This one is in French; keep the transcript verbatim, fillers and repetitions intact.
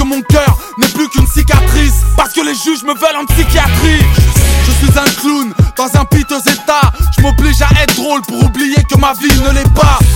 mon cœur n'est plus qu'une cicatrice, parce que les juges me veulent en psychiatrie. Je suis un clown dans un piteux état. Je m'oblige à être drôle pour oublier que ma vie ne l'est pas.